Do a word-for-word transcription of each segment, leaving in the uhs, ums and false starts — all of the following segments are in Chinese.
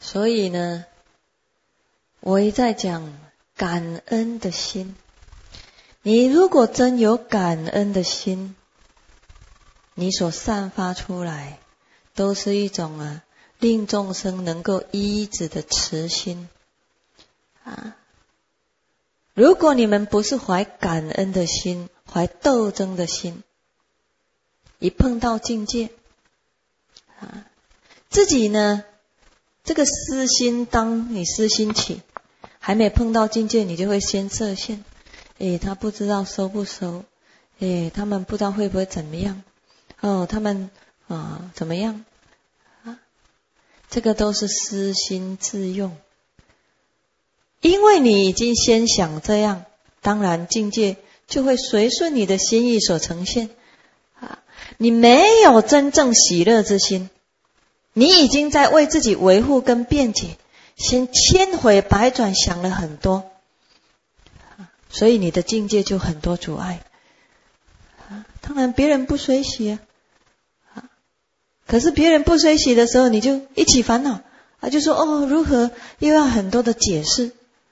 所以呢，我一再讲感恩的心。你如果真有感恩的心，你所散发出来都是一种啊令众生能够依止的慈心啊。如果你们不是怀感恩的心，怀斗争的心，一碰到境界啊，自己呢这个私心，当你私心起，还没碰到境界，你就会先设限。诶，他不知道收不收，诶，他们不知道会不会怎么样，哦，他们啊怎么样啊？这个都是私心自用。因为你已经先想这样，当然境界就会随顺你的心意所呈现啊。你没有真正喜乐之心，你已经在为自己维护跟辩解，先千回百转想了很多，所以你的境界就很多阻碍啊。当然别人不随喜啊，可是别人不随喜的时候，你就一起烦恼啊，就说哦如何，又要很多的解释。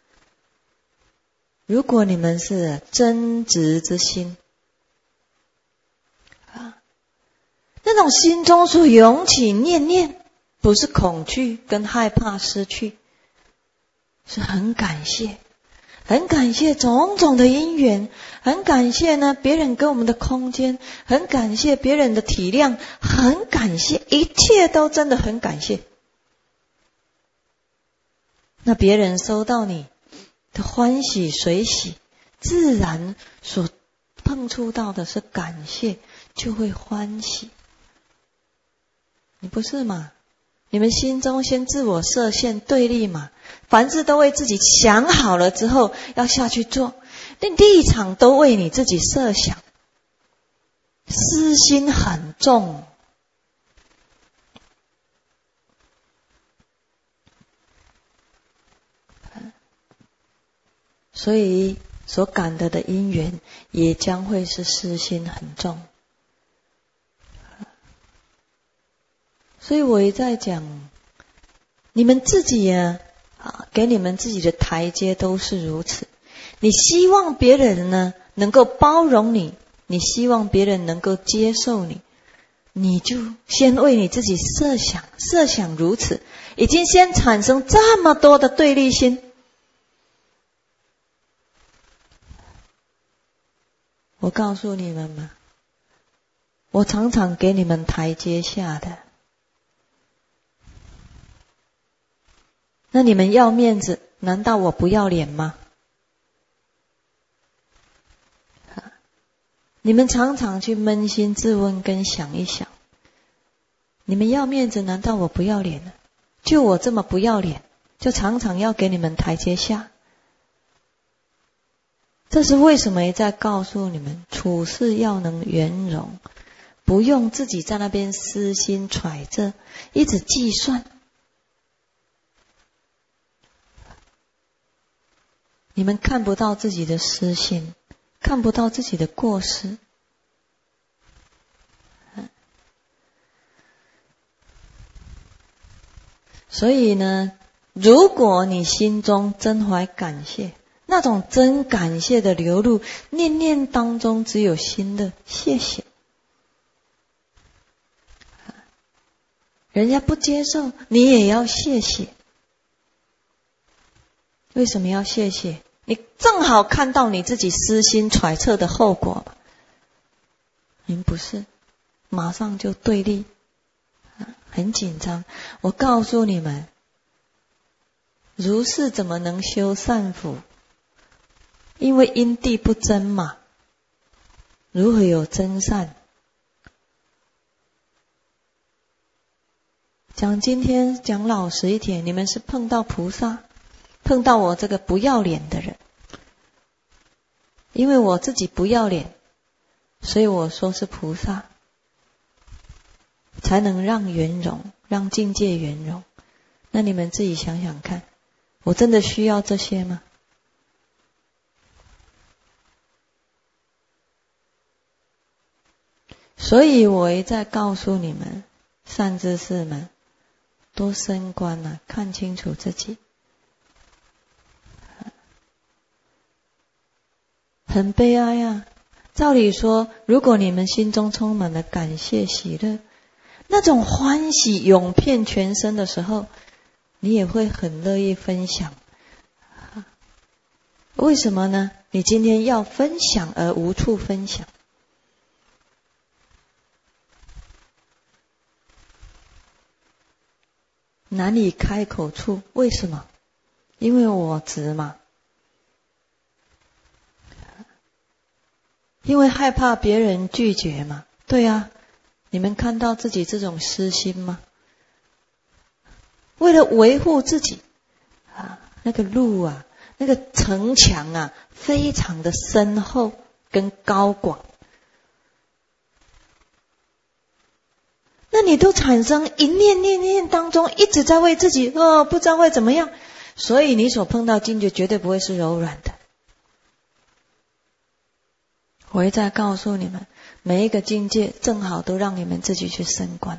如果你们是真执之心啊，那种心中所涌起念念，不是恐惧跟害怕失去，是很感谢，很感谢种种的因缘，很感谢呢别人给我们的空间，很感谢别人的体谅，很感谢，一切都真的很感谢。那别人收到你的欢喜随喜，自然所碰触到的是感谢，就会欢喜。你不是吗？你们心中先自我设限对立嘛，凡事都为自己想好了之后要下去做，那立场都为你自己设想，私心很重。所以所感得的因缘也将会是私心很重。所以我也在讲，你们自己啊，给你们自己的台阶都是如此。你希望别人呢能够包容你，你希望别人能够接受你，你就先为你自己设想，设想如此，已经先产生这么多的对立心。我告诉你们嘛，我常常给你们台阶下的，那你们要面子，难道我不要脸吗？你们常常去扪心自问跟想一想，你们要面子，难道我不要脸呢？就我这么不要脸，就常常要给你们台阶下。这是为什么在告诉你们，处事要能圆融，不用自己在那边私心揣测，一直计算。你们看不到自己的私心，看不到自己的过失。所以呢，如果你心中真怀感谢，那种真感谢的流露，念念当中只有心的谢谢。人家不接受，你也要谢谢。为什么要谢谢？你正好看到你自己私心揣测的后果吧。您不是，马上就对立，很紧张。我告诉你们，如是怎么能修善福？因为因地不真嘛，如何有真善？讲今天讲老实一点，你们是碰到菩萨，碰到我这个不要脸的人。因为我自己不要脸，所以我说是菩萨，才能让圆融，让境界圆融。那你们自己想想看，我真的需要这些吗？所以我一再告诉你们，善知识们， 多升观啊，看清楚自己。很悲哀啊！照理说，如果你们心中充满了感谢喜乐，那种欢喜涌遍全身的时候，你也会很乐意分享。为什么呢？你今天要分享而无处分享。难以开口处，为什么？因为我执嘛，因为害怕别人拒绝嘛。对啊，你们看到自己这种私心吗？为了维护自己啊，那个路啊，那个城墙啊，非常的深厚跟高广。那你都产生一念念念当中一直在为自己哦，不知道会怎么样，所以你所碰到境界绝对不会是柔软的。我会再告诉你们，每一个境界正好都让你们自己去升观。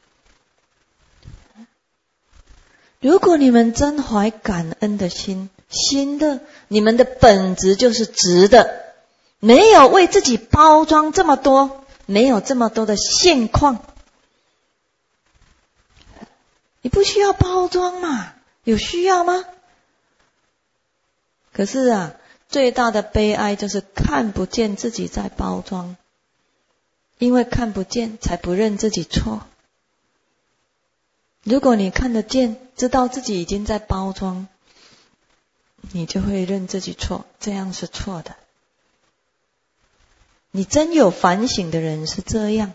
如果你们真怀感恩的心，心的你们的本质就是直的，没有为自己包装这么多，没有这么多的现况。你不需要包装嘛？有需要吗？可是啊，最大的悲哀就是看不见自己在包装，因为看不见才不认自己错。如果你看得见，知道自己已经在包装，你就会认自己错，这样是错的。你真有反省的人是这样。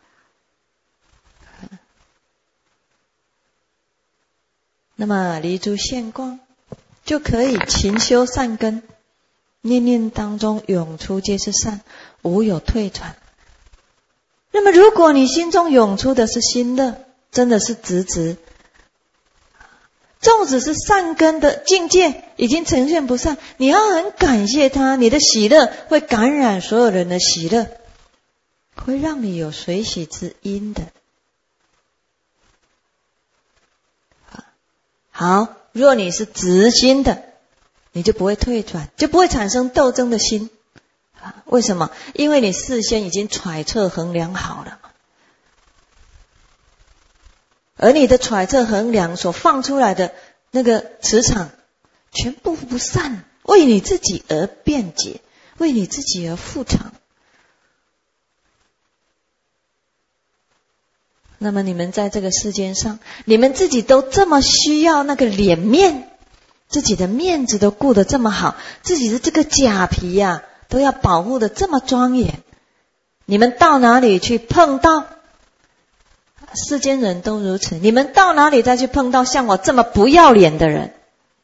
那么离诸现光，就可以勤修善根，念念当中涌出皆是善，无有退转。那么如果你心中涌出的是心乐，真的是直直，纵使是善根的境界已经呈现不善，你要很感谢他，你的喜乐会感染所有人的喜乐，会让你有随喜之因的。好，若你是直心的，你就不会退转，就不会产生斗争的心。为什么？因为你事先已经揣测衡量好了嘛。而你的揣测衡量所放出来的那个磁场，全部不善，为你自己而辩解，为你自己而复偿。那么你们在这个世间上，你们自己都这么需要那个脸面，自己的面子都顾得这么好，自己的这个假皮呀、啊、都要保护得这么庄严，你们到哪里去碰到？世间人都如此，你们到哪里再去碰到像我这么不要脸的人？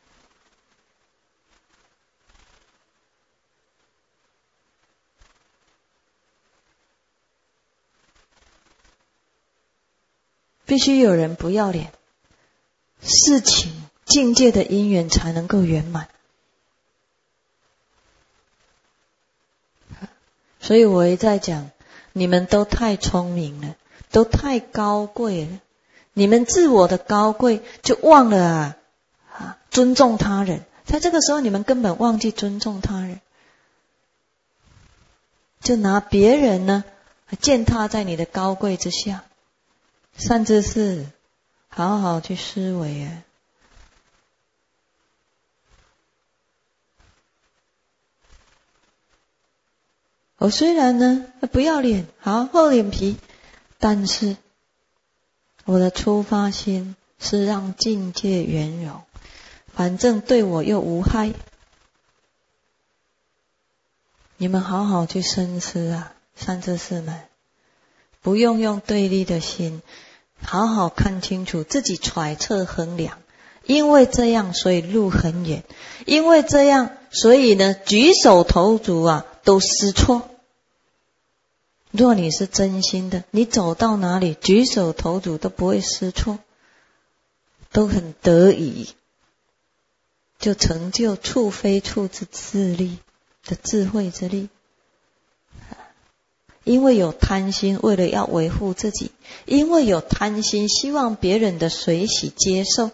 必须有人不要脸，事情境界的因缘才能够圆满。所以我一再讲，你们都太聪明了，都太高贵了，你们自我的高贵就忘了啊啊尊重他人，在这个时候你们根本忘记尊重他人，就拿别人呢践踏在你的高贵之下。善知识，好好去思维啊！我虽然呢不要脸，好厚脸皮，但是我的出发心是让境界圆融，反正对我又无害。你们好好去深思啊，善知识们，不用用对立的心。好好看清楚自己揣测衡量，因为这样所以路很远，因为这样所以呢举手投足啊都失错。若你是真心的，你走到哪里举手投足都不会失错，都很得意，就成就处非处之智力的智慧之力。 因为有贪心，为了要维护自己，因为有贪心，希望别人的随喜接受。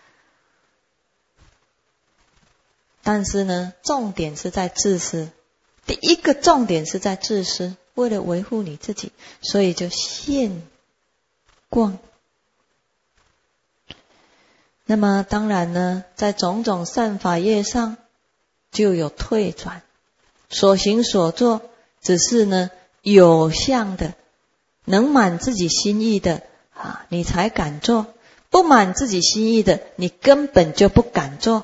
但是呢，重点是在自私。第一个重点是在自私，为了维护你自己，所以就现光。那么当然呢，在种种善法业上就有退转，所行所做只是呢有相的，能满自己心意的啊，你才敢做；不满自己心意的，你根本就不敢做。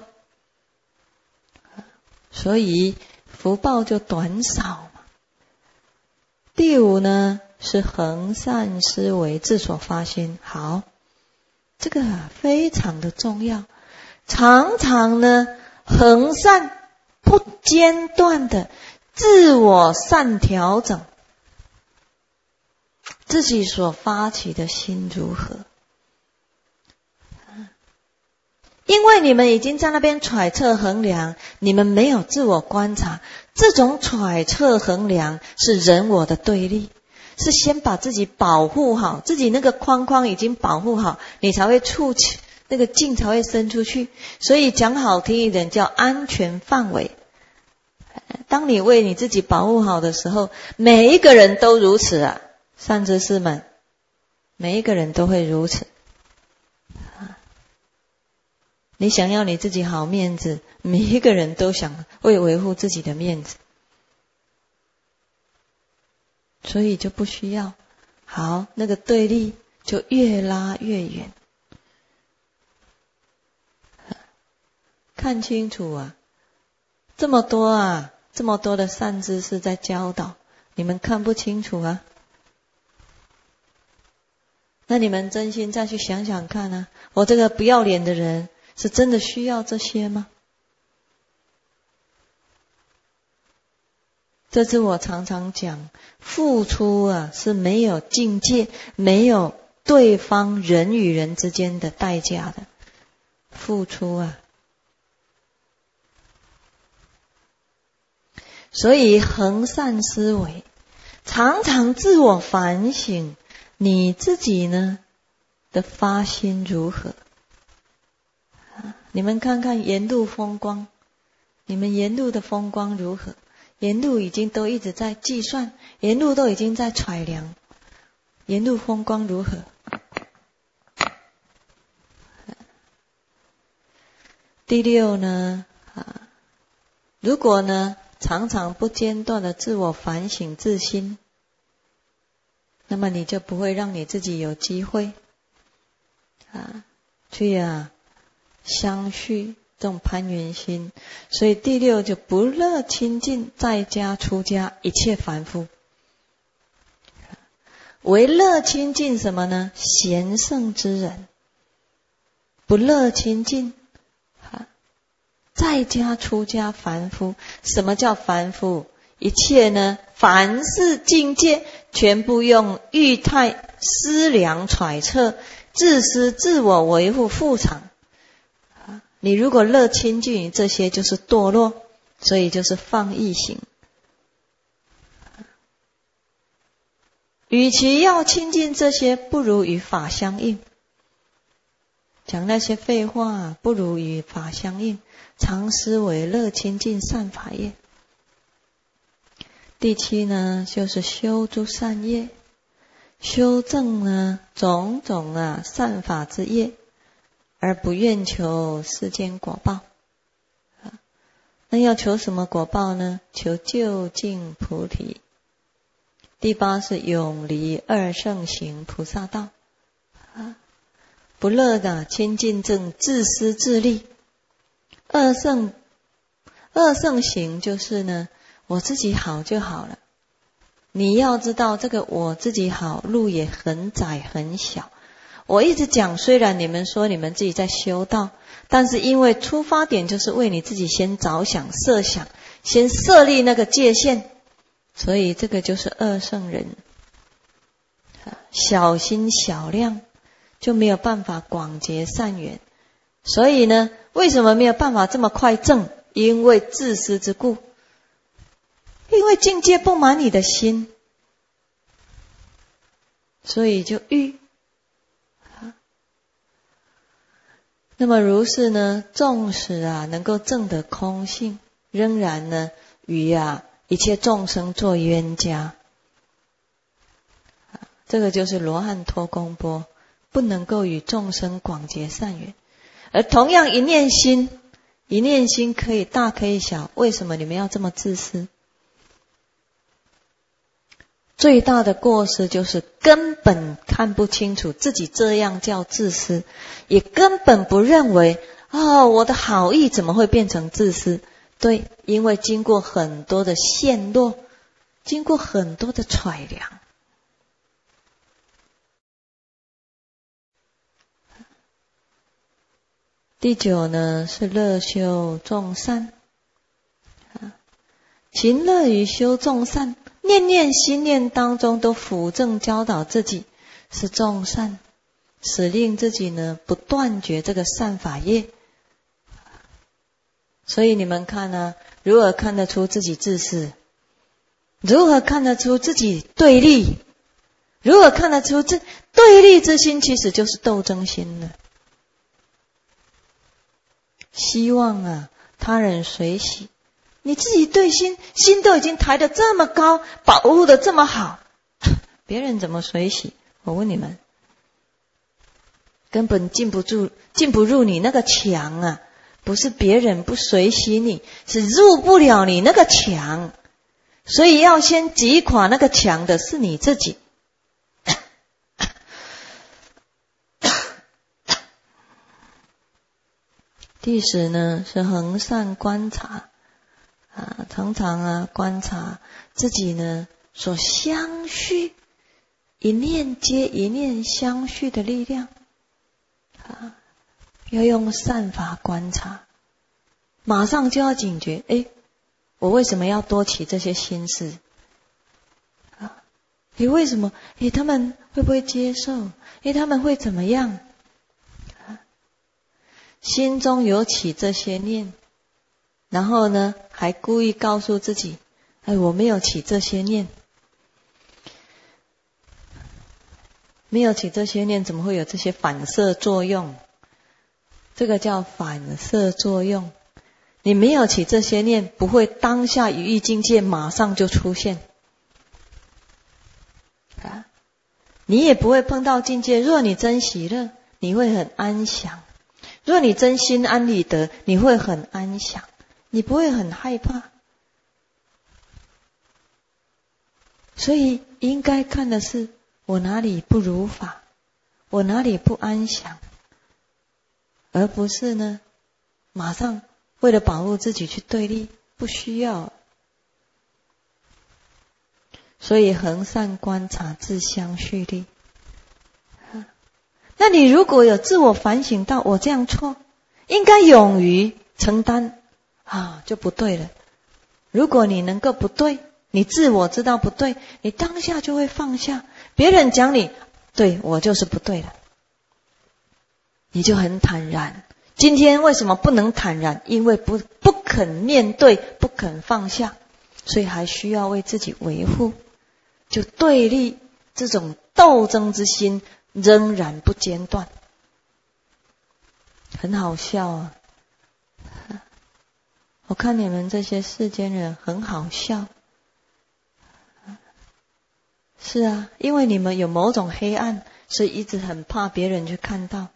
所以福报就短少嘛。第五呢，是恒善思维，自所发心。好，这个非常的重要。常常呢，恒善不间断的自我善调整，自己所发起的心如何？因为你们已经在那边揣测衡量，你们没有自我观察。这种揣测衡量是人我的对立，是先把自己保护好，自己那个框框已经保护好，你才会触起那个劲才会伸出去。所以讲好听一点叫安全范围。当你为你自己保护好的时候，每一个人都如此啊，善知识们，每一个人都会如此。你想要你自己好面子，每一个人都想为维护自己的面子，所以就不需要。好，那个对立就越拉越远。看清楚啊，这么多啊，这么多的善知识在教导，你们看不清楚啊？那你们真心再去想想看啊，我这个不要脸的人是真的需要这些吗？这是我常常讲，付出啊是没有境界，没有对方人与人之间的代价的。付出啊，所以恒善思维，常常自我反省，你自己呢的发心如何？你们看看沿路风光，你们沿路的风光如何？沿路已经都一直在计算，沿路都已经在揣量，沿路风光如何？第六呢，啊，如果呢常常不间断的自我反省自心，那么你就不会让你自己有机会啊去啊相续这种攀缘心。所以第六就不乐亲近在家出家一切凡夫，唯乐亲近什么呢？贤圣之人。不乐亲近在家出家凡夫。什么叫凡夫？一切呢凡是境界全部用欲态思量揣测，自私自我维护副场。你如果乐亲近于这些，就是堕落，所以就是放逸行。与其要亲近这些，不如与法相应。讲那些废话，不如与法相应。常思维乐亲近善法业。第七呢，就是修诸善业，修正呢种种啊善法之业，而不愿求世间果报。那要求什么果报呢？求究竟菩提。第八是永离二圣行菩萨道。不乐的亲近正自私自利。二圣二圣行就是呢，我自己好就好了。你要知道这个我自己好，路也很窄很小。我一直讲，虽然你们说你们自己在修道，但是因为出发点就是为你自己先着想设想，先设立那个界限，所以这个就是二圣人。小心小量，就没有办法广结善缘。所以呢，为什么没有办法这么快证？因为自私之故，因为境界不满你的心， 所以就欲。那么如是呢，纵使啊能够证得空性，仍然呢与啊一切众生做冤家。这个就是罗汉托公波，不能够与众生广结善缘。而同样一念心，一念心可以大可以小，为什么你们要这么自私？最大的过失就是根本看不清楚自己这样叫自私，也根本不认为哦，我的好意怎么会变成自私？对，因为经过很多的陷落，经过很多的揣量。第九呢是乐修众善，勤乐于修众善，念念心念当中都辅正教导自己是众善，使令自己呢不断绝这个善法业。所以你们看啊，如何看得出自己自私？如何看得出自己对立？如何看得出这对立之心其实就是斗争心呢？希望啊他人随喜，你自己对心心都已经抬得这么高，保护得这么好，别人怎么随喜？我问你们，根本进不住进不入你那个墙啊！不是别人不随喜你，是入不了你那个墙，所以要先击垮那个墙的是你自己。第十呢是恒善观察啊，常常啊观察自己呢所相续，一念接一念相续的力量啊，要用善法观察，马上就要警觉，诶，我为什么要多起这些心事啊？诶，为什么？诶，他们会不会接受？诶，他们会怎么样？心中有起这些念，然后呢还故意告诉自己，哎，我没有起这些念，没有起这些念，怎么会有这些反射作用？这个叫反射作用。你没有起这些念，不会当下语意境界马上就出现啊，你也不会碰到境界。若你真喜乐，你会很安详；若你真心安理得，你会很安详，你不会很害怕。所以应该看的是我哪里不如法，我哪里不安详，而不是呢马上为了保护自己去对立，不需要。所以恒善观察自相续力。那你如果有自我反省到我这样错，应该勇于承担啊，就不对了。如果你能够不对，你自我知道不对，你当下就会放下。别人讲你对，我就是不对了，你就很坦然。今天为什么不能坦然？因为不不肯面对，不肯放下，所以还需要为自己维护。就对立这种斗争之心仍然不间断，很好笑啊！我看你们这些世间人很好笑。是啊，因为你们有某种黑暗，所以一直很怕别人去看到。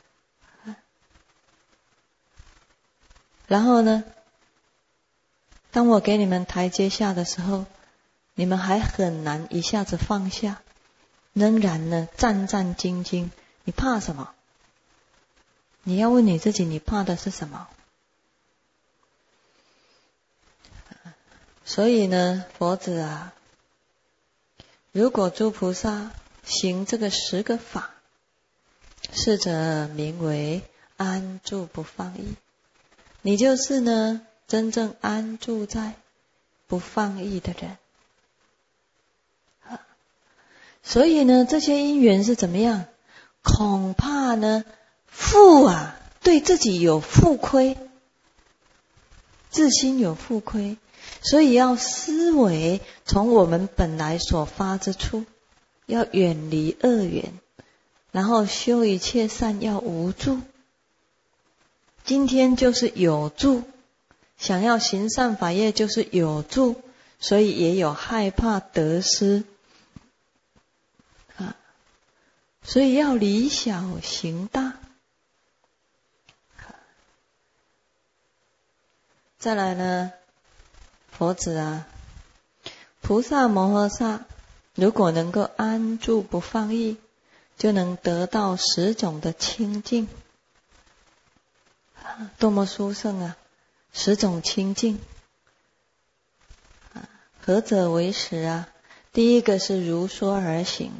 然后呢，当我给你们台阶下的时候，你们还很难一下子放下，仍然呢战战兢兢。你怕什么？你要问你自己，你怕的是什么？所以呢，佛子啊，如果诸菩萨行这个十个法，是者名为安住不放逸。你就是呢真正安住在不放逸的人。所以呢，这些因缘是怎么样？恐怕呢负啊，对自己有负亏，自心有负亏，所以要思维从我们本来所发之处， 要远离恶缘，然后修一切善要无助。今天就是有助，想要行善法业就是有助，所以也有害怕得失啊，所以要理小行大。再来呢，佛子啊，菩萨摩诃萨如果能够安住不放逸，就能得到十种的清净，多么殊胜啊！十种清净，何者为十啊？第一个是如说而行。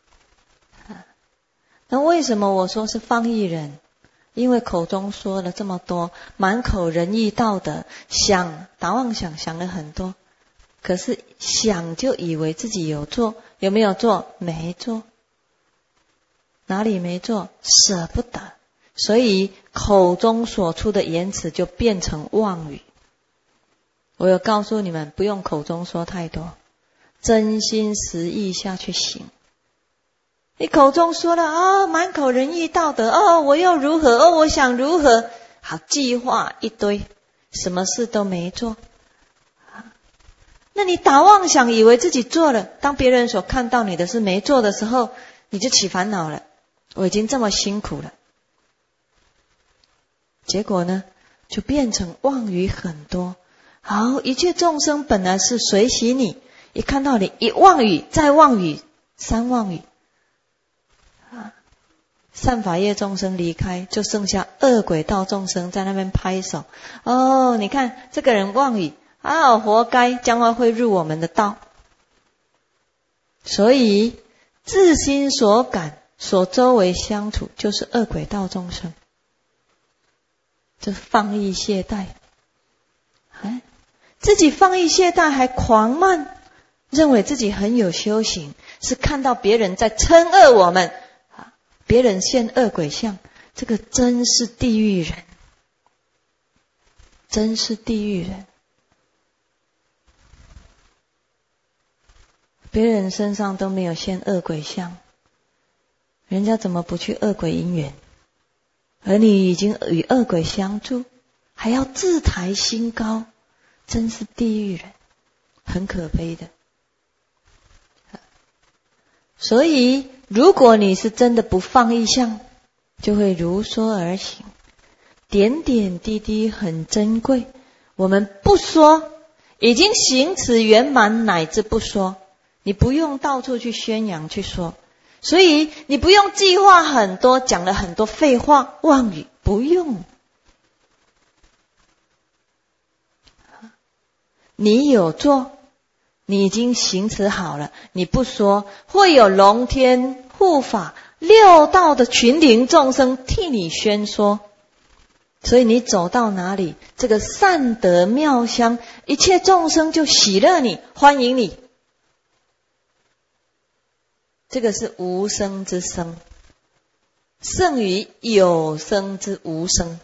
那为什么我说是放逸人？因为口中说了这么多，满口仁义道德，想打妄想想了很多，可是想就以为自己有做，有没有做？没做。哪里没做？舍不得，所以口中所出的言辞就变成妄语。我有告诉你们，不用口中说太多，真心实意下去行。你口中说了哦，满口仁义道德，哦，我又如何，哦，我想如何，好，计划一堆，什么事都没做。那你打妄想以为自己做了，当别人所看到你的是没做的时候，你就起烦恼了。我已经这么辛苦了，结果呢，就变成妄语很多。好，一切众生本来是随喜你，一看到你一妄语，再妄语，三妄语。善法业众生离开，就剩下恶鬼道众生在那边拍手。哦，你看这个人妄语啊，活该，将来会入我们的道。所以自心所感，所周围相处，就是恶鬼道众生。这放逸懈怠，哎，自己放逸懈怠还狂慢，认为自己很有修行，是看到别人在嗔恶我们。别人现恶鬼相，这个真是地狱人，真是地狱人。别人身上都没有现恶鬼相，人家怎么不去恶鬼因缘？而你已经与恶鬼相助，还要自抬心高，真是地狱人，很可悲的。所以如果你是真的不放逸相，就会如说而行，点点滴滴很珍贵。我们不说，已经行持圆满，乃至不说，你不用到处去宣扬去说，所以你不用计划很多，讲了很多废话妄语，不用。你有做，你已经行持好了，你不说，会有龙天护法六道的群灵众生替你宣说，所以你走到哪里，这个善德妙香，一切众生就喜乐你，欢迎你。这个是无声之声，胜于有声之无声。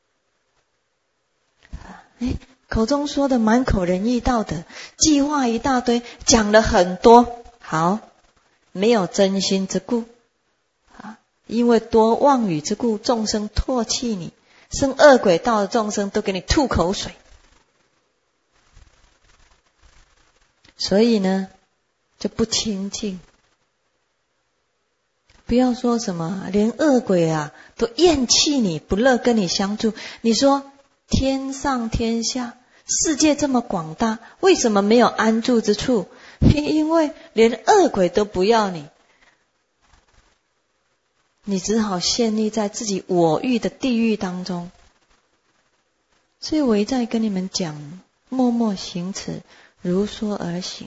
哎，口中说的满口仁义道德，计划一大堆，讲了很多，好，没有真心之故啊，因为多妄语之故，众生唾弃你，生恶鬼道的众生都给你吐口水。所以呢，就不清净。不要说什么连恶鬼啊都厌弃你，不乐跟你相处。你说天上天下世界这么广大，为什么没有安住之处？因为连恶鬼都不要你，你只好陷溺在自己我欲的地狱当中。所以我一再跟你们讲，默默行持，如说而行，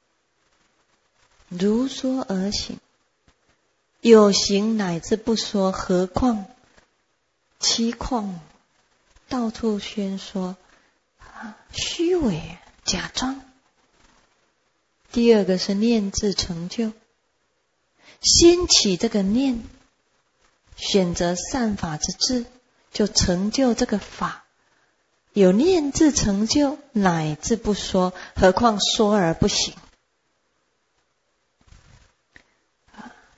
如说而行，有行乃至不说，何况其况到处宣说，虚伪假装。第二个是念智成就，先起这个念，选择善法之智，就成就这个法。有念智成就，乃至不说，何况说而不行。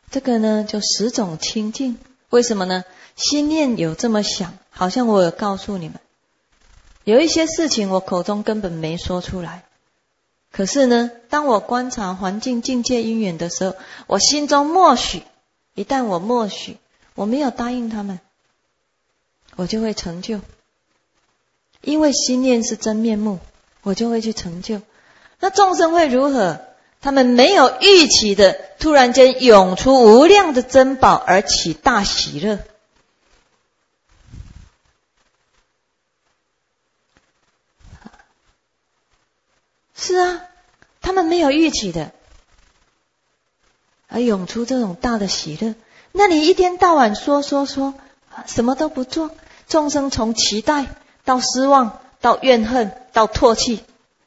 这个呢就十种清净。为什么呢？心念有这么想，好像我有告诉你们，有一些事情我口中根本没说出来，可是呢，当我观察环境境界因缘的时候，我心中默许，一旦我默许，我没有答应他们，我就会成就。因为心念是真面目，我就会去成就。那众生会如何？他们没有预期的，突然间涌出无量的珍宝，而起大喜乐。是啊，他们没有预期的，而涌出这种大的喜乐。那你一天到晚说说说，什么都不做，众生从期待到失望，到怨恨，到唾弃。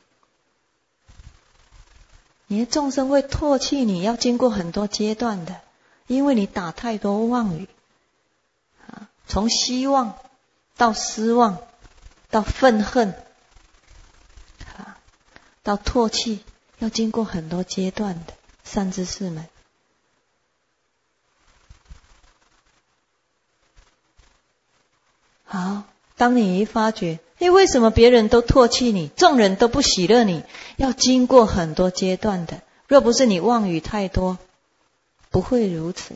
你的众生会唾弃你，要经过很多阶段的，因为你打太多妄语，从希望到失望，到愤恨，到唾弃，要经过很多阶段的善知识们。好，当你一发觉，诶，为什么别人都唾弃你，众人都不喜乐你？要经过很多阶段的，若不是你妄语太多，不会如此。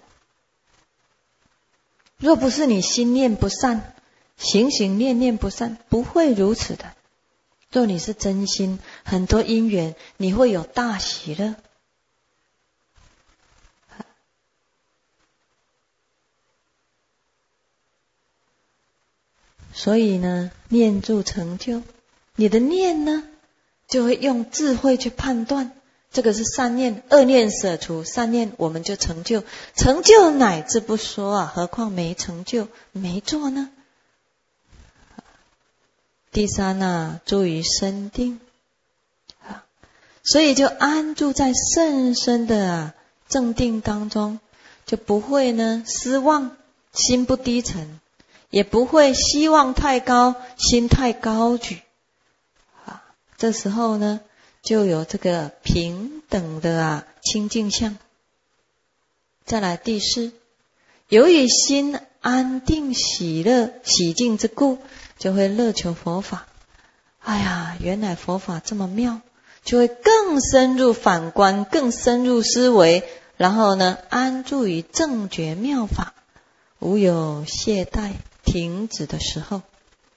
若不是你心念不善，行行念念不善，不会如此的。若你是真心，很多因缘，你会有大喜乐。所以呢，念住成就，你的念呢，就会用智慧去判断，这个是善念，恶念舍除，善念我们就成就，成就乃至不说啊，何况没成就，没做呢？第三啊，住于深定，所以就安住在甚深的啊正定当中，就不会呢失望，心不低沉，也不会希望太高，心太高举。啊，这时候呢，就有这个平等的啊清净相。再来第四，由于心安定喜乐喜净之故，就会乐求佛法。哎呀，原来佛法这么妙，就会更深入反观，更深入思维，然后呢，安住于正觉妙法，无有懈怠停止的时候。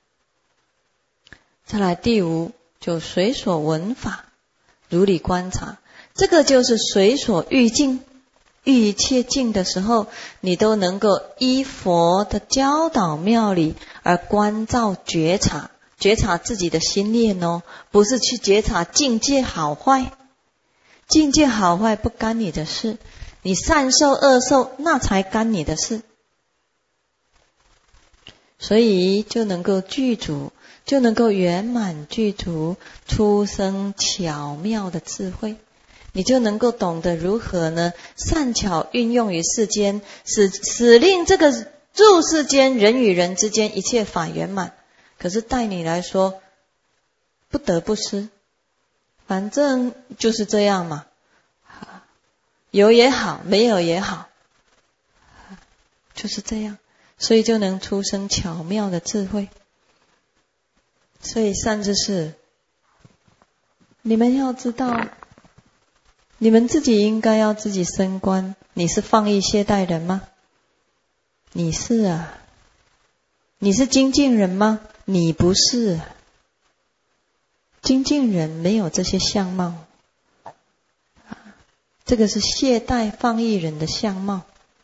再来第五，就随所闻法，如理观察，这个就是随所欲境，欲一切境的时候，你都能够依佛的教导妙理而观照觉察，觉察自己的心念哦，不是去觉察境界好坏，境界好坏不干你的事，你善受恶受那才干你的事。所以就能够具足，就能够圆满具足出生巧妙的智慧，你就能够懂得如何呢善巧运用于世间，使使令这个入世间人与人之间一切法圆满。可是待你来说，不得不失，反正就是这样嘛，有也好，没有也好，就是这样，所以就能出生巧妙的智慧。所以善知识，你们要知道，你们自己应该要自己升观。你是放逸懈怠人吗？你是啊。你是精进人吗？你不是。精进人没有这些相貌，这个是懈怠放逸人的相貌。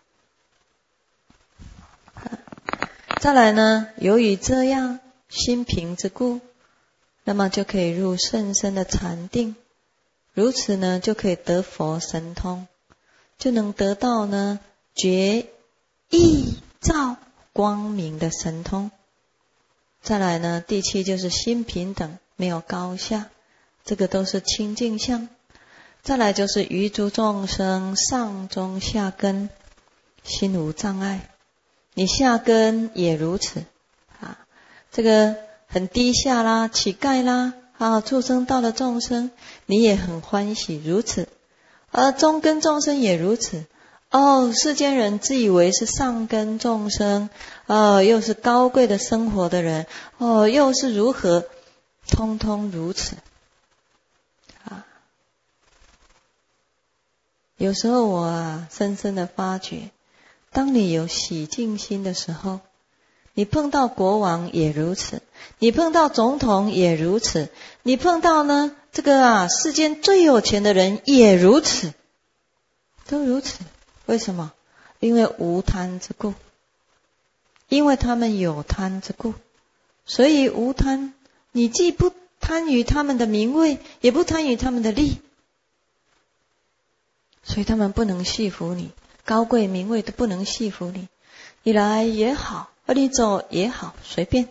再来呢，由于这样心平之故，那么就可以入甚深的禅定，如此呢就可以得佛神通，就能得到呢觉意照光明的神通。再来呢，第七就是心平等，没有高下，这个都是清净相。再来就是于诸众生上中下根，心无障碍。你下根也如此啊，这个很低下啦，乞丐啦，啊，畜生道的众生，你也很欢喜如此。而中根众生也如此， 哦，世间人自以为是上根众生，呃，又是高贵的生活的人，哦，又是如何，通通如此。啊，有时候我啊，深深的发觉，当你有喜敬心的时候，你碰到国王也如此，你碰到总统也如此，你碰到呢这个啊世间最有钱的人也如此，都如此。为什么？因为无贪之故，因为他们有贪之故，所以无贪。你既不贪于他们的名位，也不贪于他们的利，所以他们不能系服你，高贵名位都不能系服你。你来也好，而你走也好，随便。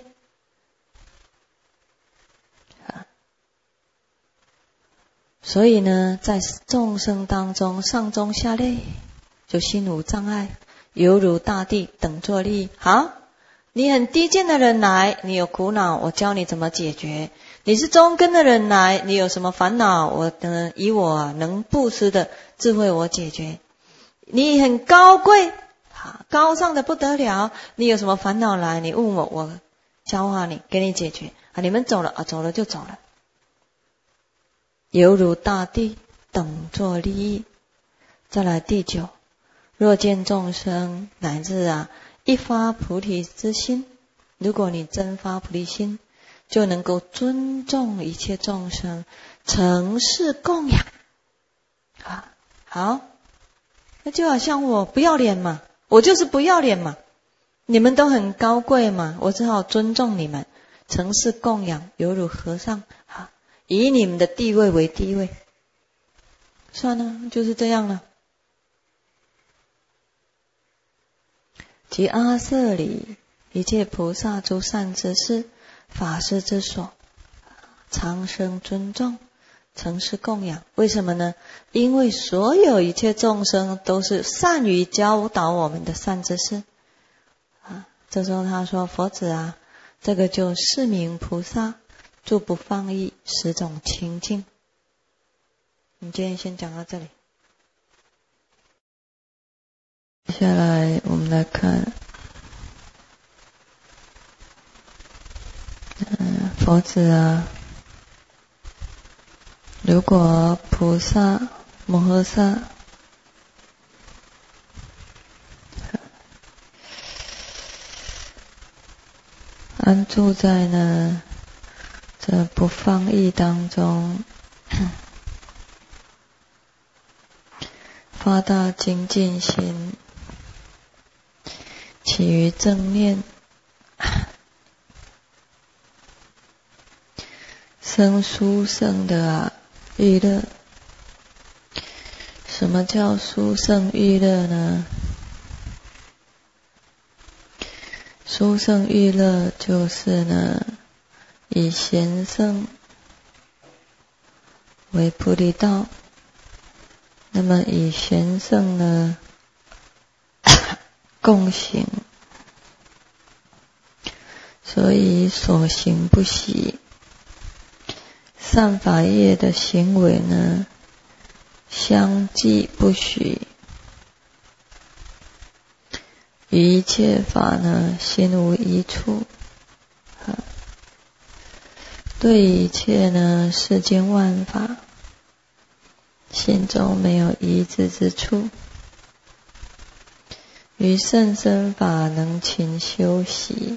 所以呢，在众生当中，上中下类就心无障碍，犹如大地，等作利益。好，你很低贱的人来，你有苦恼，我教你怎么解决。你是中根的人来，你有什么烦恼，我呢以我能布施的智慧我解决。你很高贵，高尚的不得了，你有什么烦恼来，你问我，我教化你，给你解决。啊，你们走了啊，走了就走了。犹如大地，等作利益。再来第九，若见众生乃至啊一发菩提之心，如果你真发菩提心，就能够尊重一切众生，承事供养。啊，好，那就好像我不要脸嘛，我就是不要脸嘛，你们都很高贵嘛，我只好尊重你们，承事供养，犹如和尚。好，以你们的地位为地位，算了，就是这样了。即阿舍里一切菩萨诸善知识，法师之所，常生尊重，承事供养。为什么呢？因为所有一切众生都是善于教导我们的善知识。啊，这时候他说：“佛子啊，这个就是名菩萨，住不放逸，十种清净。”我们今天先讲到这里。接下来我们来看，嗯，佛子啊，如果菩萨摩诃萨安住在呢这不放逸当中，发大精进心，起于正念，生殊胜的啊欲乐。什么叫殊胜欲乐呢？殊胜欲乐就是呢，以贤圣为菩提道。那么以贤圣呢共行，所以所行不习。善法业的行为呢，相继不许。于一切法呢，心无一处。对一切呢，世间万法，心中没有一致之处。于甚深法能勤修习，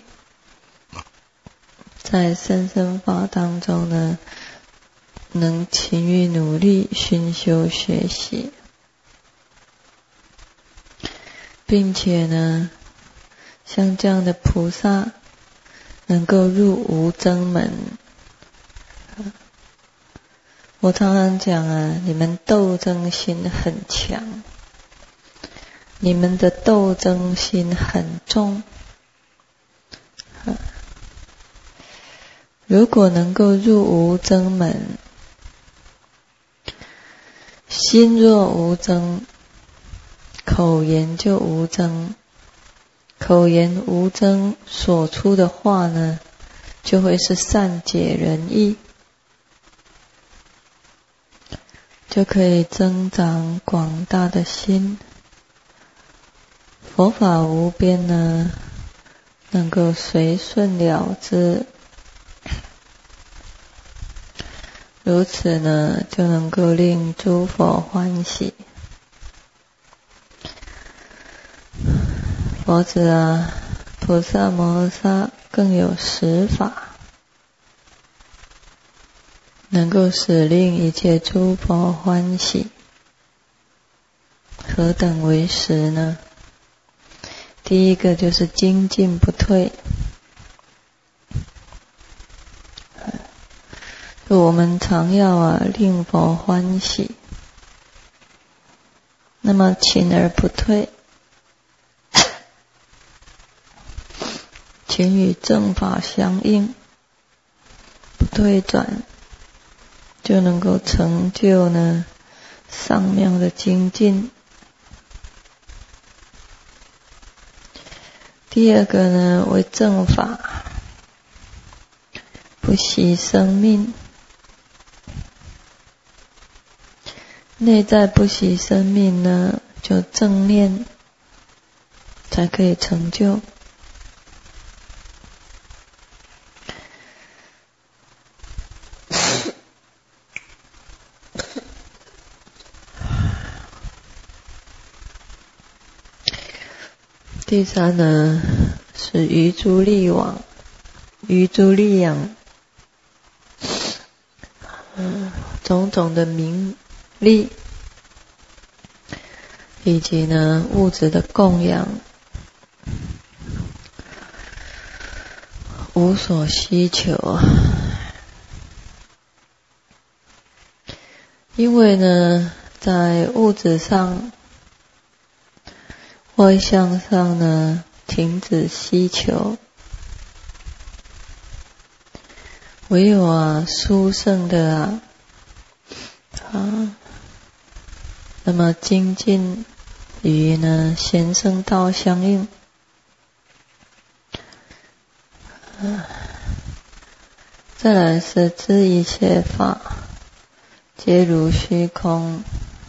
在甚深法当中呢，能勤于努力熏修学习，并且呢，像这样的菩萨能够入无争门。我常常讲啊，你们斗争心很强，你们的斗争心很重。如果能够入无争门，心若无争，口言就无争，口言无争所出的话呢，就会是善解人意，就可以增长广大的心。 佛法无边呢，能够随顺了之，如此呢，就能够令诸佛欢喜。佛子啊，菩萨摩诃萨更有十法，能够使令一切诸佛欢喜。何等为十呢？第一个就是精进不退。我们常要啊令佛欢喜，那么勤而不退，勤与正法相应，不退转，就能够成就呢上妙的精进。第二个呢为正法，不惜生命，内在不惜生命呢，就正念才可以成就。第三呢是于诸利往，于诸利养，嗯，种种的名利，以及呢物质的供养，无所需求啊。因为呢在物质上外向上呢停止需求，唯有啊殊胜的啊啊那么精进与呢贤圣道相应，啊再来是知一切法皆如虚空，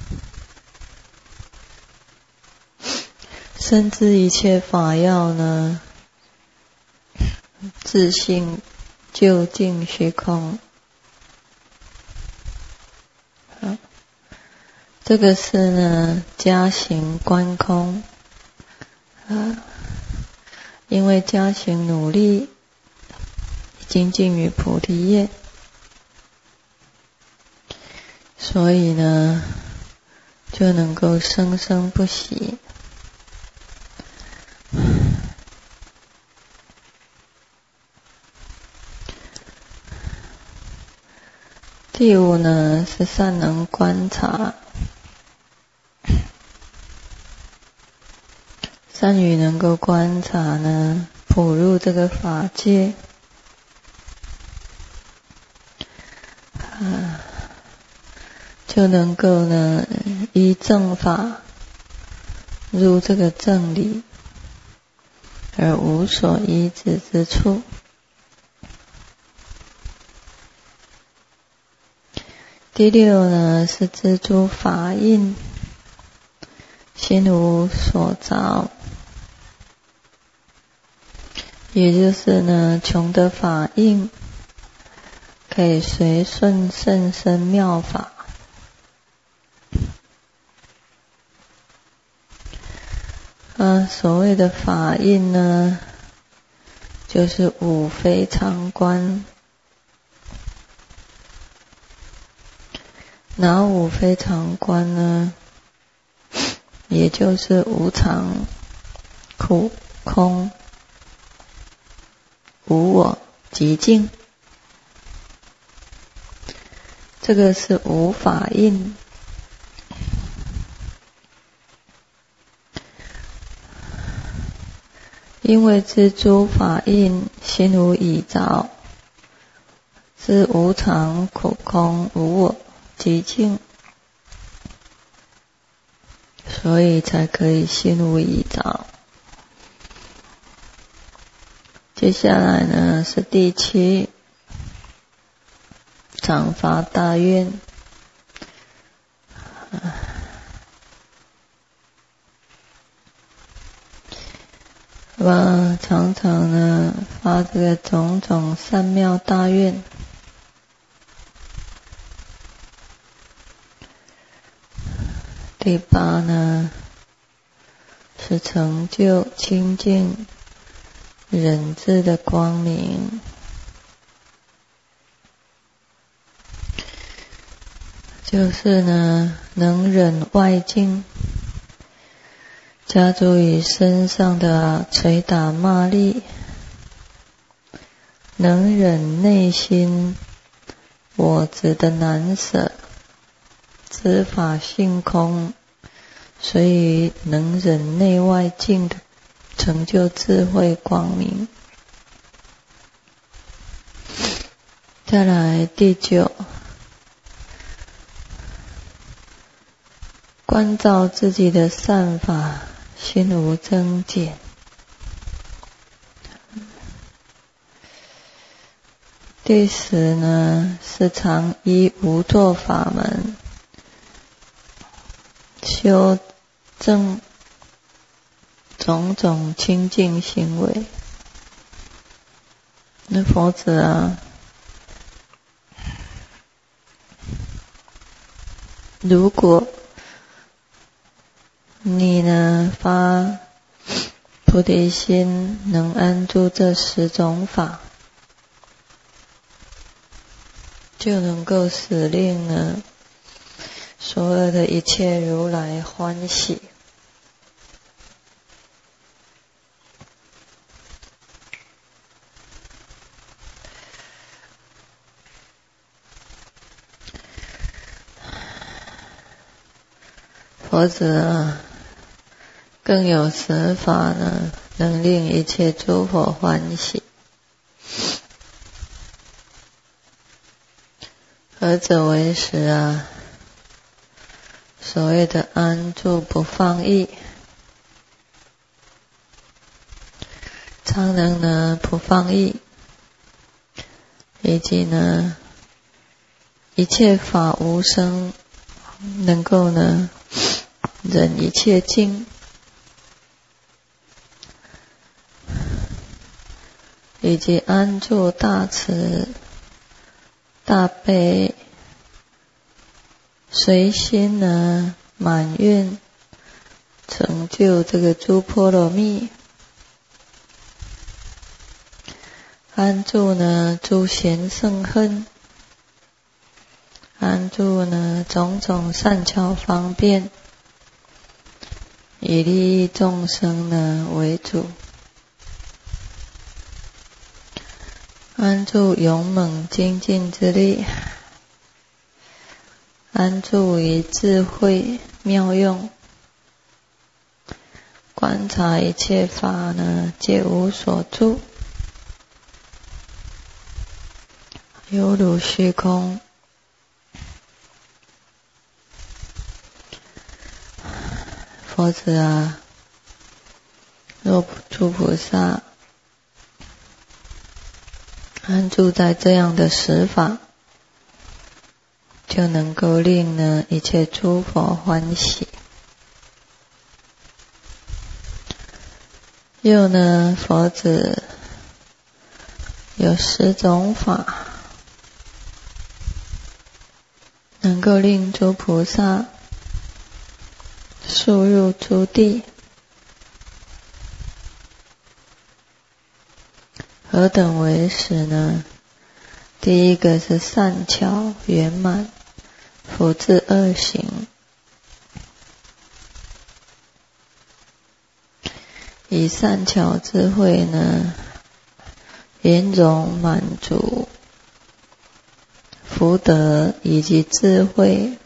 深知一切法要呢自性究竟虚空。好，这个是呢加行观空啊，因为加行努力精进于菩提叶，所以呢就能够生生不息。第五呢是善能观察，善于能够观察呢普入这个法界，啊就能够呢依正法入这个正理，而无所依止之处。第六呢是知诸法印，心无所着，也就是呢穷的法印可以随顺甚深妙法。啊，所谓的法印呢就是五非常观。哪五非常观呢？也就是无常、苦、空、无我、寂静，这个是无法印。因为知诸法印，心无已着，知无常、苦、空、无我、寂静，所以才可以心无已着。接下来呢是第七，常发大愿。 吧，常常呢发这个种种善妙大愿，第八呢是成就清净忍智的光明，就是呢能忍外境加诸于身上的捶打骂詈，能忍内心我执的难舍，知法性空，所以能忍内外境的成就智慧光明。再来第九，关照自己的善法，心无增减。第十呢是常依无作法门修正种种清净行为。那佛子啊，如果你呢发菩提心，能安住这十种法，就能够使令呢所有的一切如来欢喜。佛子啊，更有十法呢，能令一切诸佛欢喜。何者为十啊？所谓的安住不放逸，常能呢不放逸，以及呢一切法无生，能够呢忍一切境，以及安住大慈大悲，随心呢满愿成就这个诸波罗蜜，安住呢诸贤圣恨，安住呢种种善巧方便，以利益众生呢为主，安住勇猛精进之力，安住于智慧妙用，观察一切法呢皆无所住，犹如虚空。佛子啊，若诸菩萨安住在这样的十法，就能够令呢一切诸佛欢喜。又呢，佛子有十种法，能够令诸菩萨速入诸地。何等为十呢？第一个是善巧圆满，福至二行，以善巧智慧呢圆融满足福德以及智慧，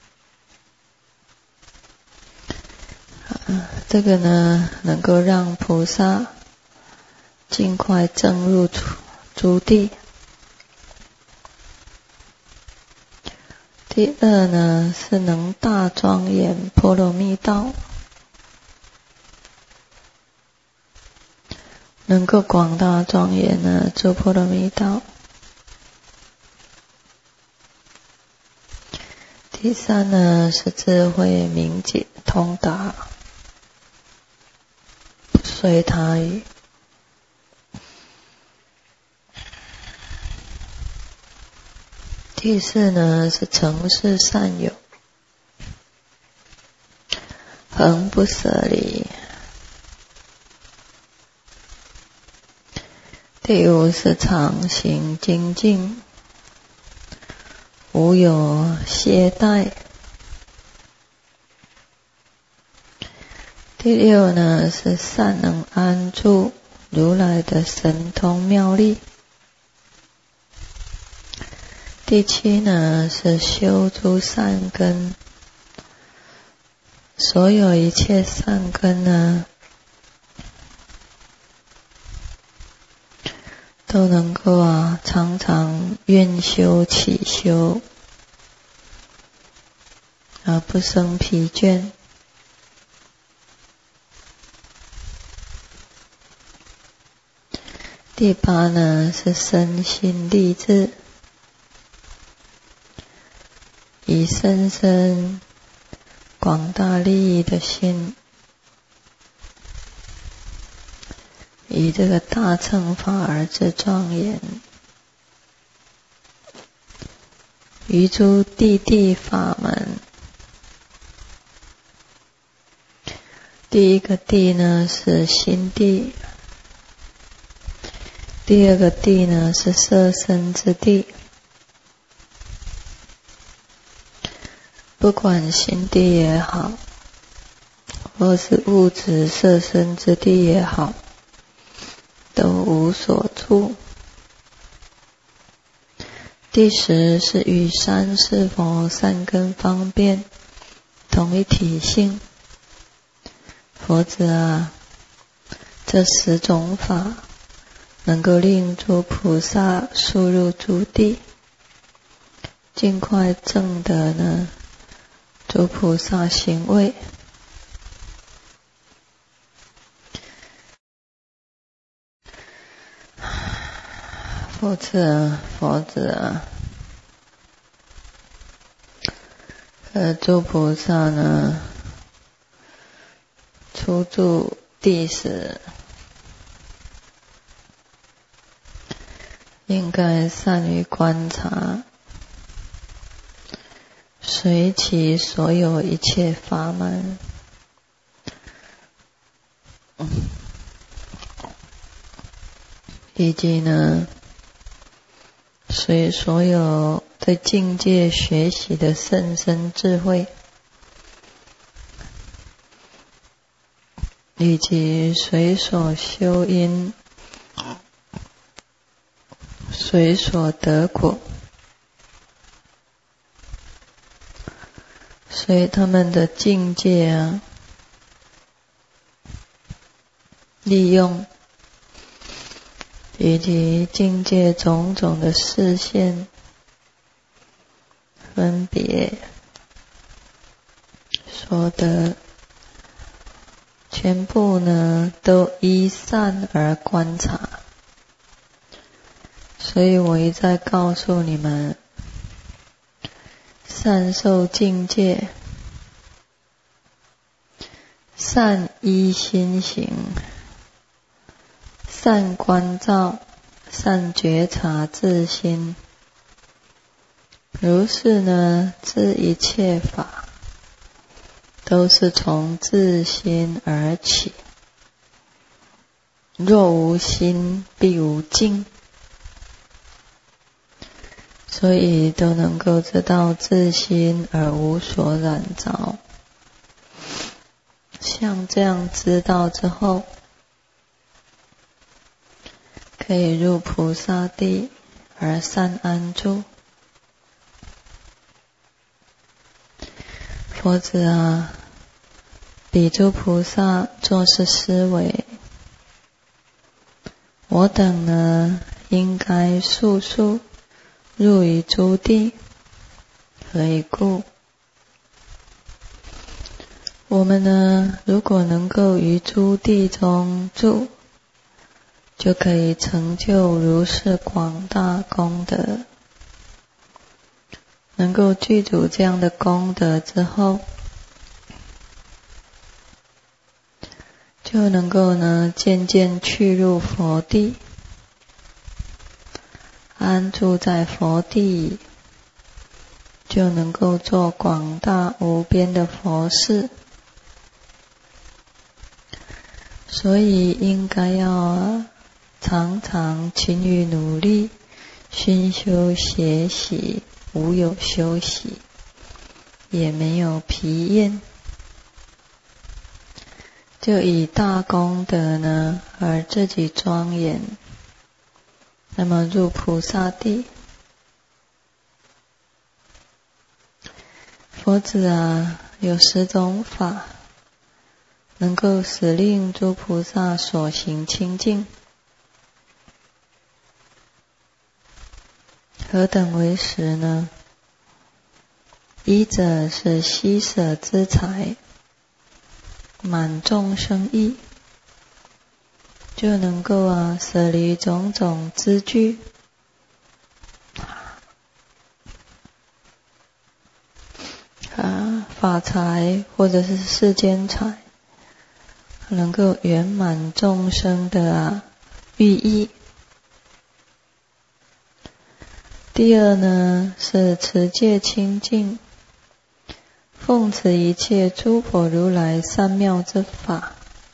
啊、这个呢能够让菩萨尽快证入诸地。第二呢是能大庄严波罗蜜道，能够广大庄严呢诸波罗蜜道。第三呢是智慧明解通达， 随他语。第四呢是承事善友，恒不舍离。第五是常行精进，无有懈怠。第六呢是善能安住如来的神通妙力。第七呢是修诸善根，所有一切善根呢都能够啊常常愿修起修，而不生疲倦。第八呢是身心立志，以深深广大利益的心，以这个大乘法而自庄严，于诸地地法门。第一个地呢是心地，第二个地呢是色身之地。不管心地也好，或是物质色身之地也好，都无所住。第十是与三世佛三根方便同一体性。佛子啊，这十种法能够令诸菩萨速入诸地，尽快证得呢诸菩萨行位。佛子啊，佛子啊，呃，诸菩萨呢初住地时，应该善于观察，随其所有一切法门，嗯、以及呢随所有对境界学习的甚深智慧，以及随所修因，随所得果，随他们的境界啊，利用以及境界种种的视线分别所得，全部呢都依善而观察。所以我一再告诉你们，善受境界，善依心行，善观照，善觉察自心。如是呢，知一切法都是从自心而起。若无心，必无境。所以都能够知道自心而无所染着。像这样知道之后，可以入菩萨地而善安住。佛子啊，比诸菩萨作是思维，我等呢应该速速入于诸地，何以故？我们呢如果能够于诸地中住，就可以成就如是广大功德。能够具足这样的功德之后， 就能够呢渐渐去入佛地，安住在佛地，就能够做广大无边的佛事。所以应该要啊常常勤于努力，熏修学习，无有休息，也没有疲厌，就以大功德呢而自己庄严，那么入菩萨地。佛子啊，有十种法能够使令诸菩萨所行清净。何等为十呢？一者是悉舍之财，满众生意，就能够啊舍离种种资具，啊法财或者是世间财，能够圆满众生的啊寓意。第二呢是持戒清净，奉持一切诸佛如来三妙之法，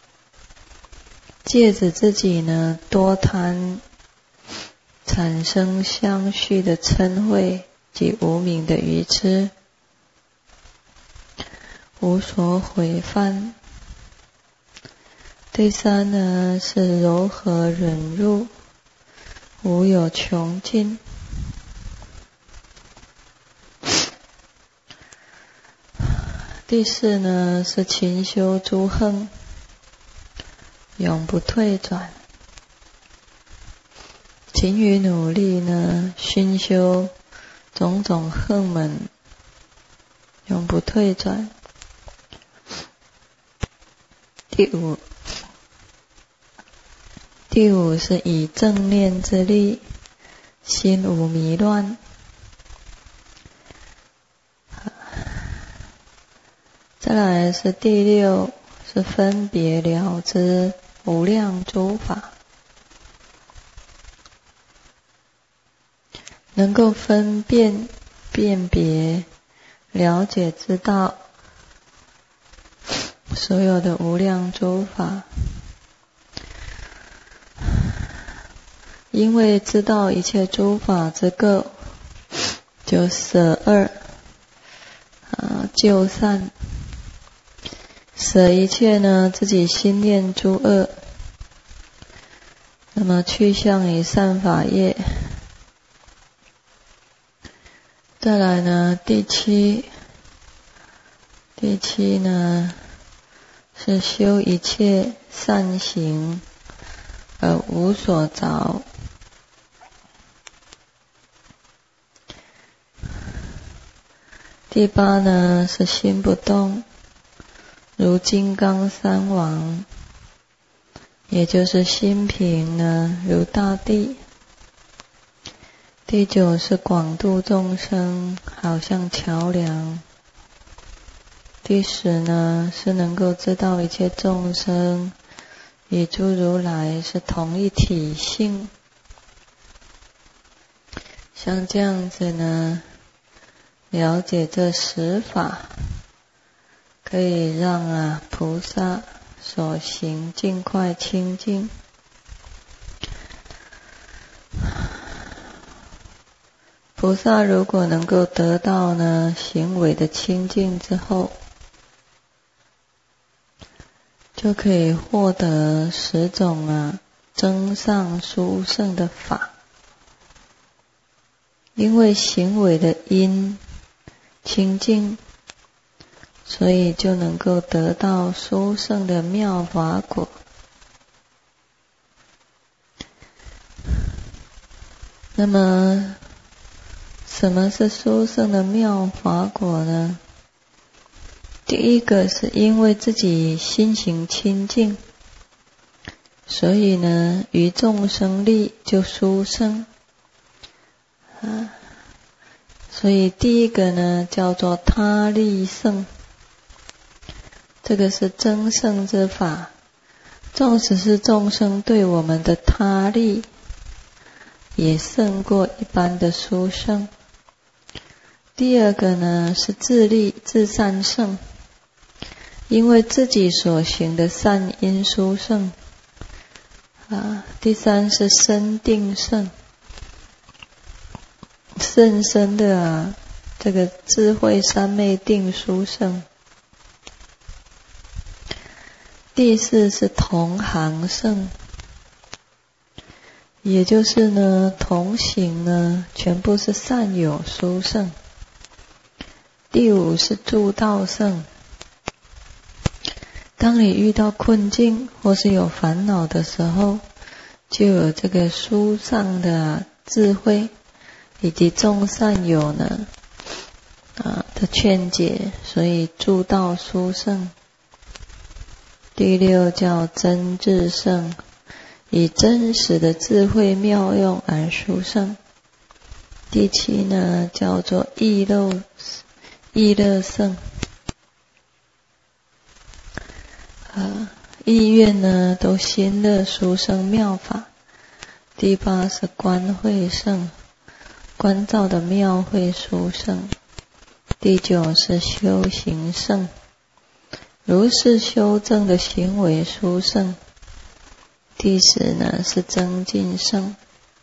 戒止自己呢多贪产生相续的嗔恚及无明的愚痴，无所毁犯。第三呢是柔和忍辱，无有穷尽。第四呢是勤修诸行，永不退转。勤于努力呢熏修种种行门，永不退转。第五第五是以正念之力，心无迷乱。再来是第六，是分别了知无量诸法，能够分辨辨别了解知道所有的无量诸法，因为知道一切诸法之垢，就舍恶啊就善，舍一切呢自己心念诸恶，那么去向于善法业。再来呢第七第七呢是修一切善行而无所着。第八呢是心不动，如金刚三王，也就是心平呢如大地。第九是广度众生，好像桥梁。第十呢是能够知道一切众生与诸如来是同一体性。像这样子呢了解这十法，可以让啊菩萨所行尽快清净。菩萨如果能够得到呢行为的清净之后，就可以获得十种啊增上殊胜的法。因为行为的因清净，所以就能够得到殊胜的妙法果。那么什么是殊胜的妙法果呢？第一个是因为自己心行清净，所以呢于众生力就殊胜啊。所以第一个呢叫做他力胜，这个是增胜之法， 纵使是众生对我们的他力，也胜过一般的殊胜。第二个呢是自利自善胜，因为自己所行的善因殊胜。啊，第三是身定胜，甚深的啊，这个智慧三昧定殊胜。第四是同行胜，也就是呢同行呢全部是善友殊胜。第五是助道胜，当你遇到困境或是有烦恼的时候，就有这个殊胜的智慧以及众善友呢啊的劝解，所以助道殊胜。第六叫真智胜，以真实的智慧妙用而殊胜。第七呢叫做意乐意乐胜，呃，意愿呢都心乐殊胜妙法。第八是观慧胜，观照的妙慧殊胜。第九是修行胜，如是修正的行为殊胜。第十呢是增进胜。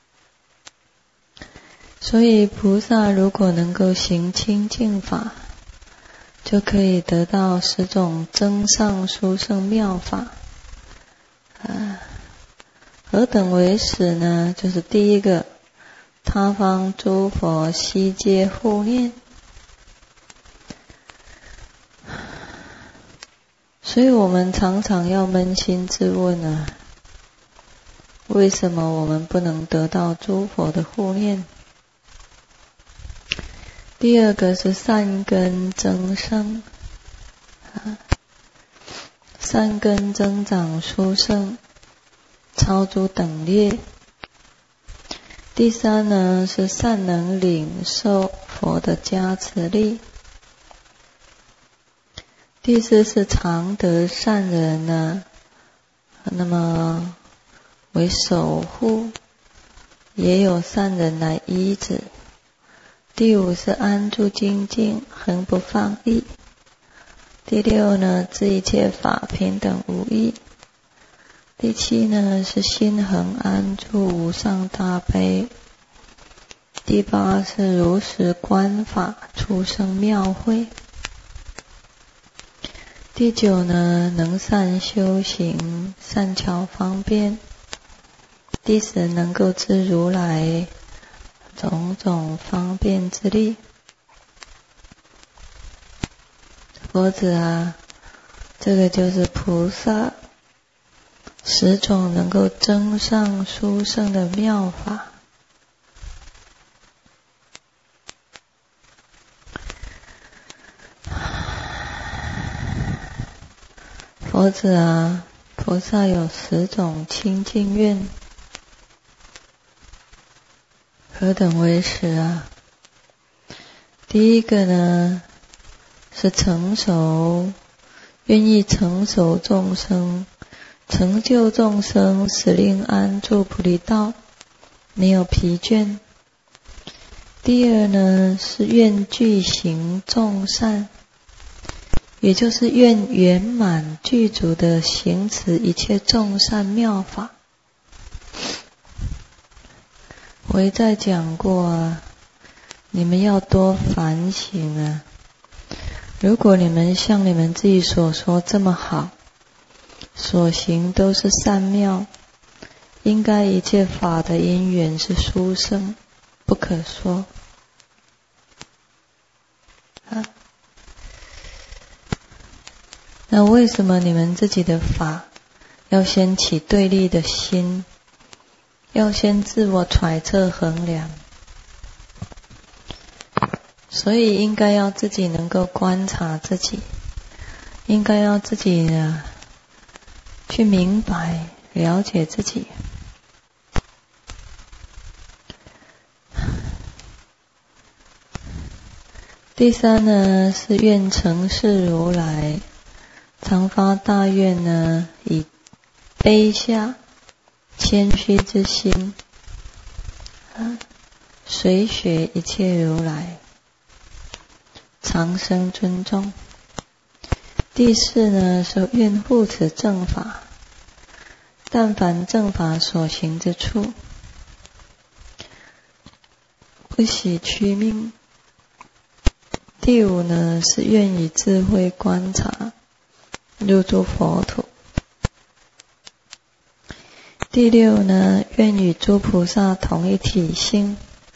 所以菩萨如果能够行清净法，就可以得到十种增上殊胜妙法。啊，何等为十呢？就是第一个，他方诸佛悉皆护念。所以我们常常要扪心自问啊，为什么我们不能得到诸佛的护念？第二个是善根增生，啊，善根增长殊胜，超诸等列。第三呢是善能领受佛的加持力。第四是常得善人呢，那么为守护，也有善人来依止。第五是安住精进，恒不放逸。第六呢，知一切法平等无异。第七呢，是心恒安住无上大悲。第八是如实观法，出生妙慧。第九呢，能善修行，善巧方便。第十能够知如来种种方便之力。佛子啊，这个就是菩萨十种能够增上殊胜的妙法。佛子啊，菩萨有十种清净愿，何等为十啊？第一个呢是成熟，愿意成熟众生，成就众生，使令安住菩提道，没有疲倦。第二呢是愿具行众善，也就是愿圆满具足的行持一切众善妙法。我一再讲过啊，你们要多反省啊。如果你们像你们自己所说这么好，所行都是善妙，应该一切法的因缘是殊胜，不可说。啊，那为什么你们自己的法要先起对立的心，要先自我揣测衡量？所以应该要自己能够观察自己，应该要自己呢去明白了解自己。第三呢是愿成事如来，常发大愿呢，以卑下谦虚之心，啊，随学一切如来，常生尊重。第四呢，是愿护持正法，但凡正法所行之处，不喜屈命。第五呢，是愿以智慧观察入诸佛土。第六呢，愿与诸菩萨同一体性，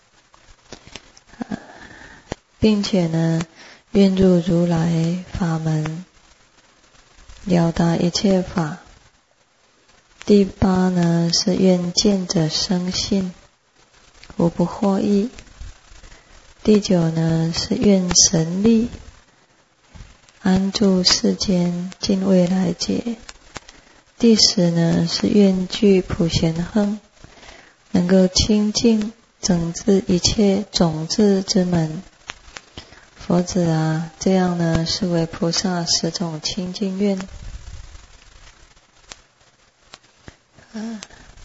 并且呢，愿入如来法门，了达一切法。第八呢，是愿见者生信，无不获益。第九呢，是愿神力安住世间，尽未来劫。第十呢，是愿具普贤行，能够清净整治一切种智之门。佛子啊，这样呢，是为菩萨十种清净愿。啊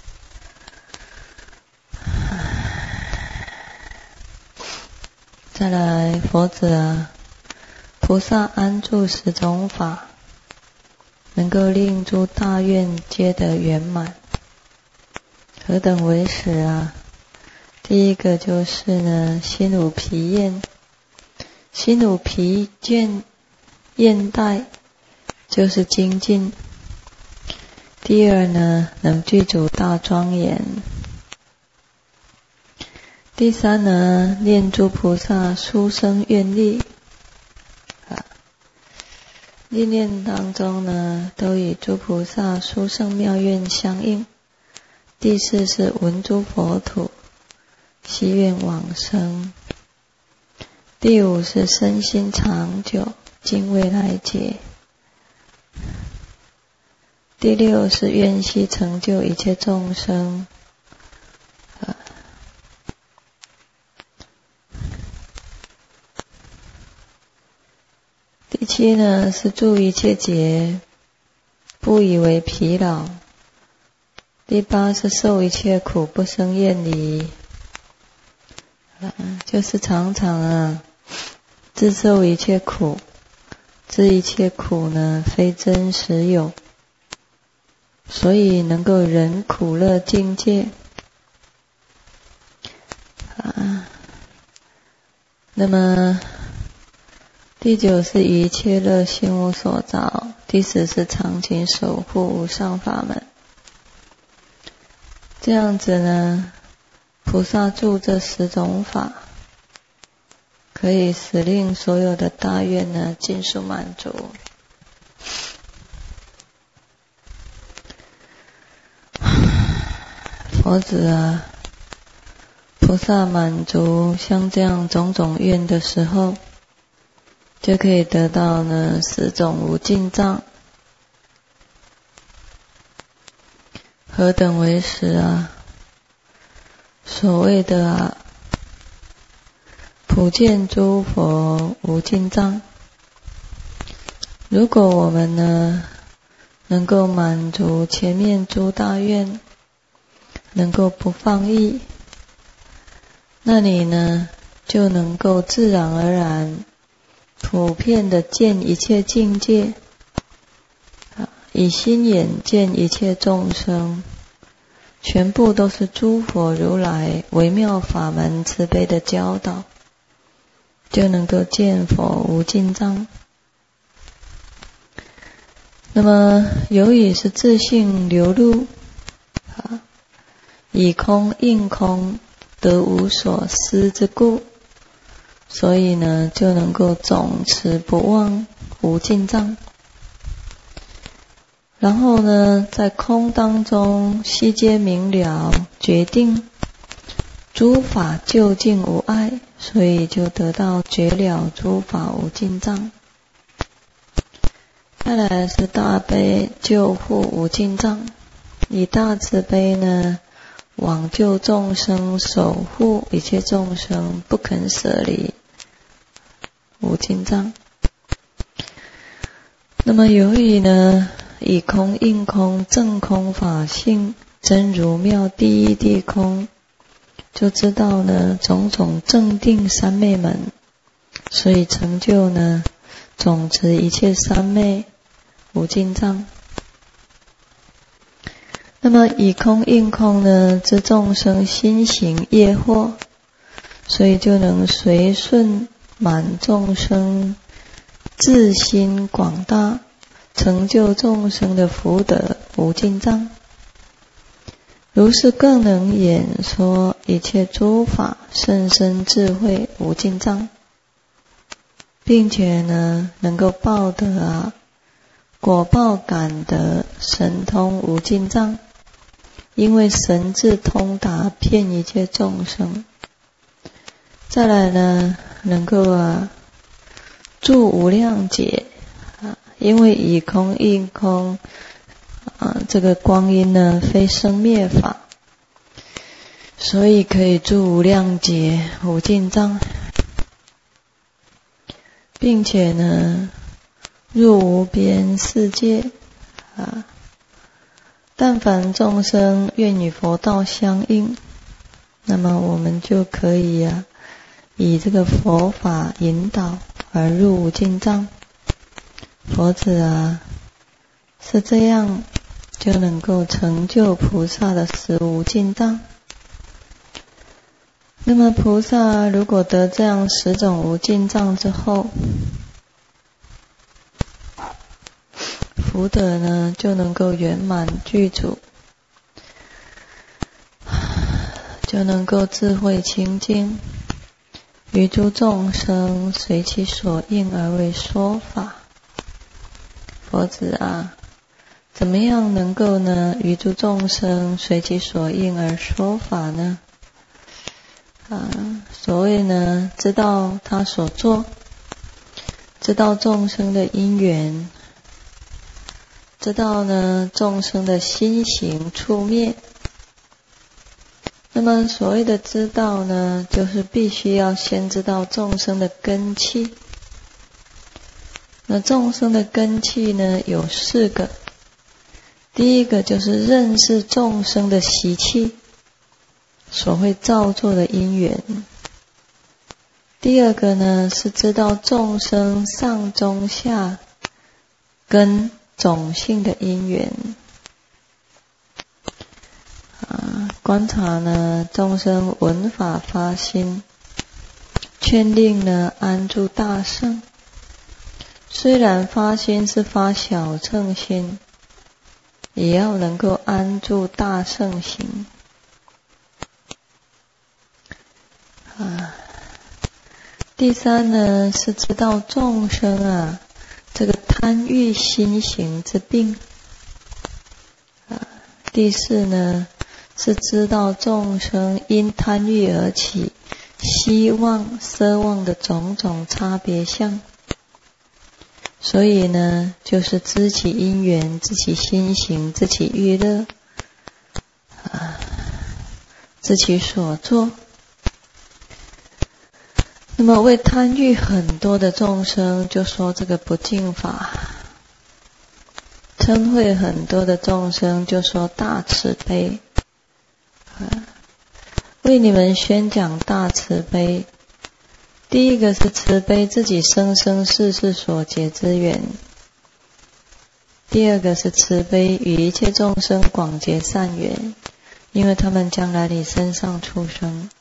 再来，佛子啊，菩萨安住十种法，能够令诸大愿皆得圆满。何等为实啊？第一个就是呢，心无疲厌，心无疲倦厌怠，就是精进。第二呢，能具足大庄严。第三呢，念诸菩萨殊胜愿力，啊，念念当中呢，都与诸菩萨殊胜妙愿相应。第四是闻诸佛土，希愿往生。第五是身心长久，尽未来劫。第六是愿悉成就一切众生。啊第七呢，是住一切劫，不以为疲劳。第八是受一切苦，不生厌离。啊，就是常常啊，自受一切苦，知一切苦呢，非真实有，所以能够忍苦乐境界。啊，那么第九是一切乐心无所着，第十是常勤守护无上法门。这样子呢，菩萨住这十种法，可以使令所有的大愿呢尽数满足。佛子啊，菩萨满足像这样种种愿的时候，就可以得到呢十种无尽藏。何等为实啊？所谓的啊，普见诸佛无尽藏。如果我们呢能够满足前面诸大愿，能够不放逸，那你呢就能够自然而然普遍的见一切境界，以心眼见一切众生，全部都是诸佛如来微妙法门慈悲的教导，就能够见佛无尽藏。那么由于是自性流露，啊，以空应空，得无所思之故，所以呢就能够总持不忘无尽藏。然后呢，在空当中悉皆明了，决定诸法究竟无碍，所以就得到觉了诸法无尽藏。再来是大悲救护无尽藏，以大慈悲呢，往救众生，守护一切众生，不肯舍离无尽藏。那么由于呢以空应空，正空法性，真如妙第一地空，就知道呢种种正定三昧门，所以成就呢总持一切三昧无尽藏。那么以空应空呢，知众生心行业惑，所以就能随顺满众生自心广大，成就众生的福德无尽藏。如是更能演说一切诸法甚深智慧无尽藏，并且呢能够报得啊果报感得神通无尽藏，因为神智通达遍一切众生。再来呢能够啊住无量劫啊，因为以空应空啊，这个光阴呢非生灭法，所以可以住无量劫无尽藏，并且呢入无边世界啊。但凡众生愿与佛道相应，那么我们就可以啊以这个佛法引导而入无尽藏。佛子啊是这样就能够成就菩萨的十无尽藏。那么菩萨如果得这样十种无尽藏之后，福德呢就能够圆满具足，就能够智慧清净，于诸众生随其所应而为说法。佛子啊，怎么样能够呢于诸众生随其所应而说法呢？啊，所谓呢知道他所做，知道众生的因缘，知道呢众生的心行处灭。那么所谓的知道呢，就是必须要先知道众生的根器。那众生的根器呢有四个，第一个就是认识众生的习气所会造作的因缘，第二个呢是知道众生上中下根种性的因缘啊，观察呢众生闻法发心，劝令呢安住大乘。虽然发心是发小乘心，也要能够安住大乘行啊。第三呢是知道众生啊这个贪欲心行之病啊。第四呢是知道众生因贪欲而起希望奢望的种种差别相，所以呢就是知其因缘，知其心行，知其欲乐啊，知其所作。那么为贪欲很多的众生就说这个不净法，嗔恚很多的众生就说大慈悲啊。为你们宣讲大慈悲，第一个是慈悲自己生生世世所结之缘，第二个是慈悲与一切众生广结善缘，因为他们将来你身上出生。